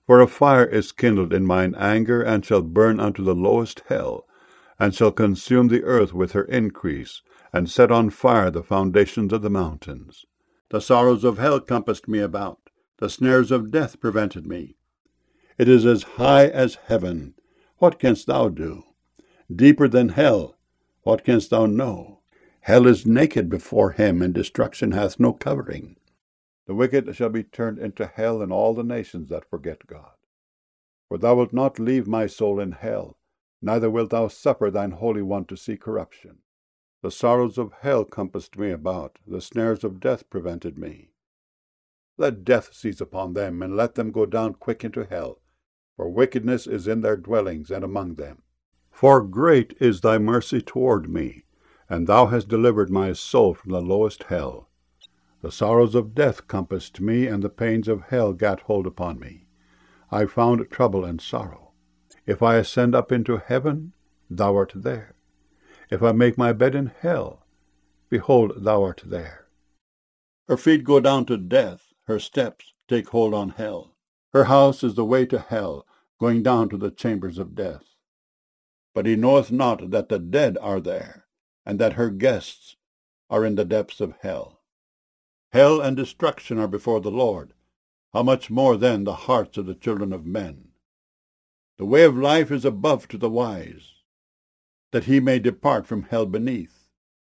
For a fire is kindled in mine anger, and shall burn unto the lowest hell, and shall consume the earth with her increase, and set on fire the foundations of the mountains. The sorrows of hell compassed me about, the snares of death prevented me. It is as high as heaven. What canst thou do? Deeper than hell. What canst thou know? Hell is naked before him, and destruction hath no covering. The wicked shall be turned into hell, and all the nations that forget God. For thou wilt not leave my soul in hell, neither wilt thou suffer thine Holy One to see corruption. The sorrows of hell compassed me about, the snares of death prevented me. Let death seize upon them, and let them go down quick into hell, for wickedness is in their dwellings and among them. For great is thy mercy toward me, and thou hast delivered my soul from the lowest hell. The sorrows of death compassed me, and the pains of hell gat hold upon me. I found trouble and sorrow. If I ascend up into heaven, thou art there. If I make my bed in hell, behold, thou art there. Her feet go down to death, her steps take hold on hell. Her house is the way to hell, going down to the chambers of death. But he knoweth not that the dead are there, and that her guests are in the depths of hell. Hell and destruction are before the Lord. How much more then the hearts of the children of men? The way of life is above to the wise, that he may depart from hell beneath.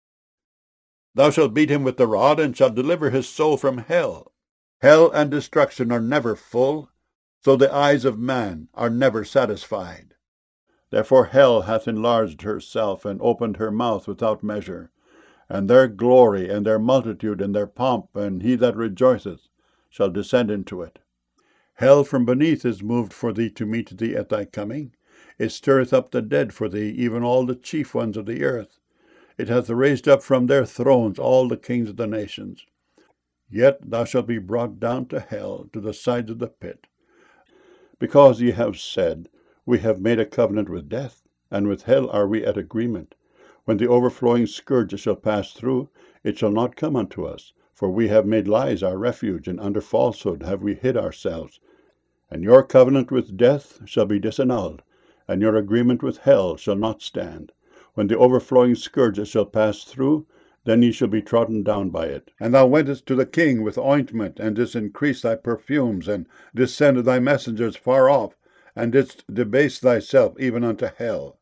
Thou shalt beat him with the rod, and shalt deliver his soul from hell. Hell and destruction are never full, so the eyes of man are never satisfied. Therefore hell hath enlarged herself, and opened her mouth without measure. And their glory, and their multitude, and their pomp, and he that rejoiceth, shall descend into it. Hell from beneath is moved for thee to meet thee at thy coming. It stirreth up the dead for thee, even all the chief ones of the earth. It hath raised up from their thrones all the kings of the nations. Yet thou shalt be brought down to hell, to the sides of the pit. Because ye have said, We have made a covenant with death, and with hell are we at agreement. When the overflowing scourge shall pass through, it shall not come unto us. For we have made lies our refuge, and under falsehood have we hid ourselves. And your covenant with death shall be disannulled, and your agreement with hell shall not stand. When the overflowing scourge shall pass through, then ye shall be trodden down by it. And thou wentest to the king with ointment, and didst increase thy perfumes, and didst send thy messengers far off, and didst debase thyself even unto hell.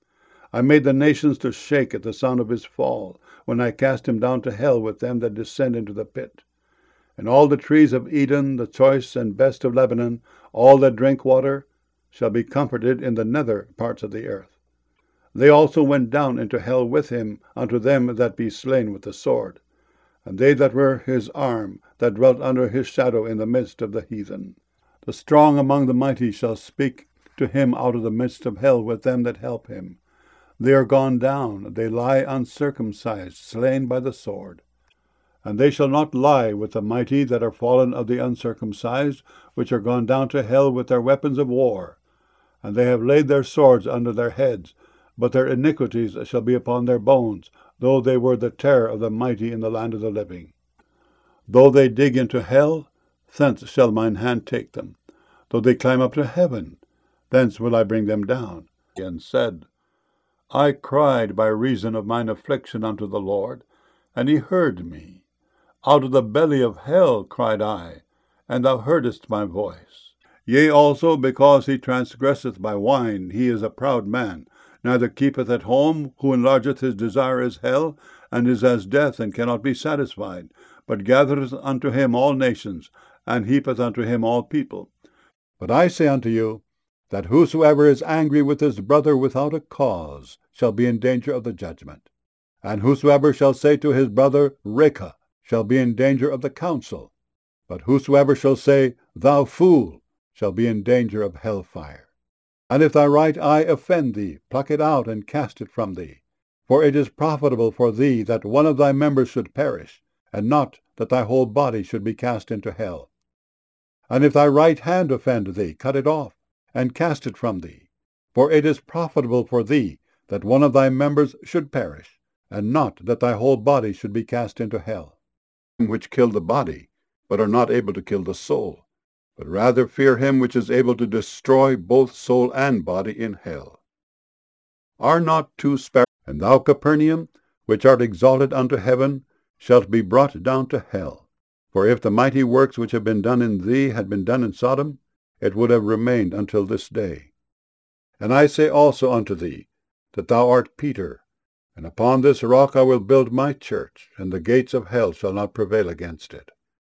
I made the nations to shake at the sound of his fall, when I cast him down to hell with them that descend into the pit. And all the trees of Eden, the choice and best of Lebanon, all that drink water, shall be comforted in the nether parts of the earth. They also went down into hell with him unto them that be slain with the sword, and they that were his arm, that dwelt under his shadow in the midst of the heathen. The strong among the mighty shall speak to him out of the midst of hell with them that help him. They are gone down, they lie uncircumcised, slain by the sword. And they shall not lie with the mighty that are fallen of the uncircumcised, which are gone down to hell with their weapons of war. And they have laid their swords under their heads, but their iniquities shall be upon their bones, though they were the terror of the mighty in the land of the living. Though they dig into hell, thence shall mine hand take them. Though they climb up to heaven, thence will I bring them down. And said, I cried by reason of mine affliction unto the Lord, and he heard me. Out of the belly of hell cried I, and thou heardest my voice. Yea, also because he transgresseth by wine, he is a proud man, neither keepeth at home, who enlargeth his desire as hell, and is as death, and cannot be satisfied, but gathereth unto him all nations, and heapeth unto him all people. But I say unto you, that whosoever is angry with his brother without a cause shall be in danger of the judgment. And whosoever shall say to his brother, Raca, shall be in danger of the council. But whosoever shall say, Thou fool, shall be in danger of hell fire. And if thy right eye offend thee, pluck it out and cast it from thee. For it is profitable for thee that one of thy members should perish, and not that thy whole body should be cast into hell. And if thy right hand offend thee, cut it off, and cast it from thee. For it is profitable for thee that one of thy members should perish, and not that thy whole body should be cast into hell. Which kill the body, but are not able to kill the soul. but rather fear him which is able to destroy both soul and body in hell. Are not two sparrows? And thou, Capernaum, which art exalted unto heaven, shalt be brought down to hell. For if the mighty works which have been done in thee had been done in Sodom, it would have remained until this day. And I say also unto thee, that thou art Peter, and upon this rock I will build my church, and the gates of hell shall not prevail against it.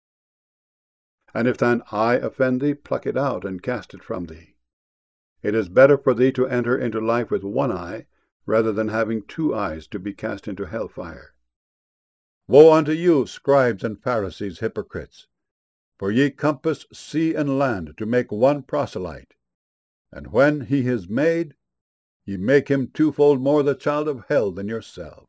And if thine eye offend thee, pluck it out, and cast it from thee. It is better for thee to enter into life with one eye, rather than having 2 eyes to be cast into hell fire. Woe unto you, scribes and Pharisees, hypocrites! For ye compass sea and land to make one proselyte, and when he is made, ye make him 2-fold more the child of hell than yourselves.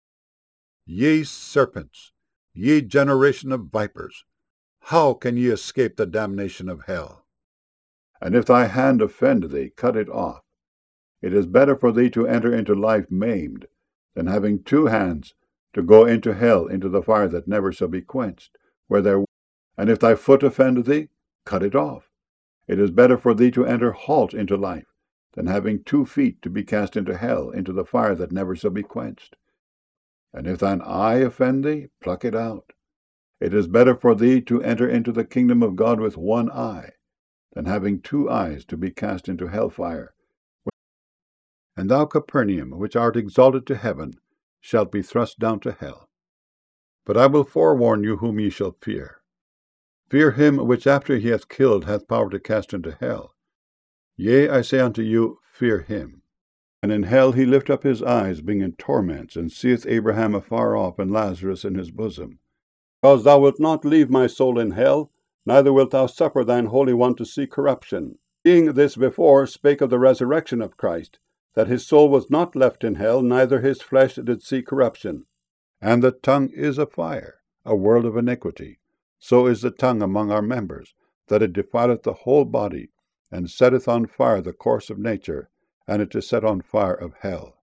Ye serpents, ye generation of vipers, how can ye escape the damnation of hell? And if thy hand offend thee, cut it off. It is better for thee to enter into life maimed, than having 2 hands to go into hell, into the fire that never shall be quenched, And if thy foot offend thee, cut it off. It is better for thee to enter halt into life, than having 2 feet to be cast into hell, into the fire that never shall be quenched. And if thine eye offend thee, pluck it out. It is better for thee to enter into the kingdom of God with 1 eye, than having 2 eyes to be cast into hell fire. And thou, Capernaum, which art exalted to heaven, shalt be thrust down to hell. But I will forewarn you whom ye shall fear. Fear him which after he hath killed hath power to cast into hell. Yea, I say unto you, fear him. And in hell he lift up his eyes, being in torments, and seeth Abraham afar off, and Lazarus in his bosom. Because thou wilt not leave my soul in hell, neither wilt thou suffer thine Holy One to see corruption. Seeing this before spake of the resurrection of Christ, that his soul was not left in hell, neither his flesh did see corruption. And the tongue is a fire, a world of iniquity. So is the tongue among our members, that it defileth the whole body, and setteth on fire the course of nature, and it is set on fire of hell.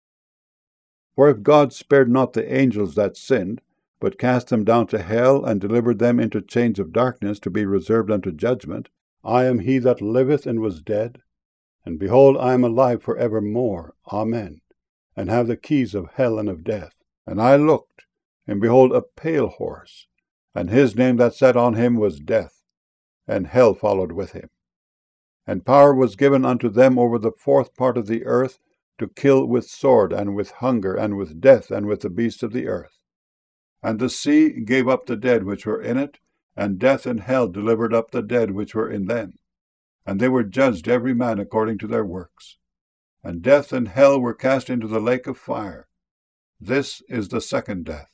For if God spared not the angels that sinned, but cast them down to hell, and delivered them into chains of darkness to be reserved unto judgment, I am he that liveth and was dead, and behold, I am alive for evermore. Amen. And have the keys of hell and of death. And I looked, and behold a pale horse, and his name that sat on him was Death, and hell followed with him. And power was given unto them over the 4th part of the earth, to kill with sword, and with hunger, and with death, and with the beasts of the earth. And the sea gave up the dead which were in it, and death and hell delivered up the dead which were in them. And they were judged every man according to their works. And death and hell were cast into the lake of fire. This is the second death,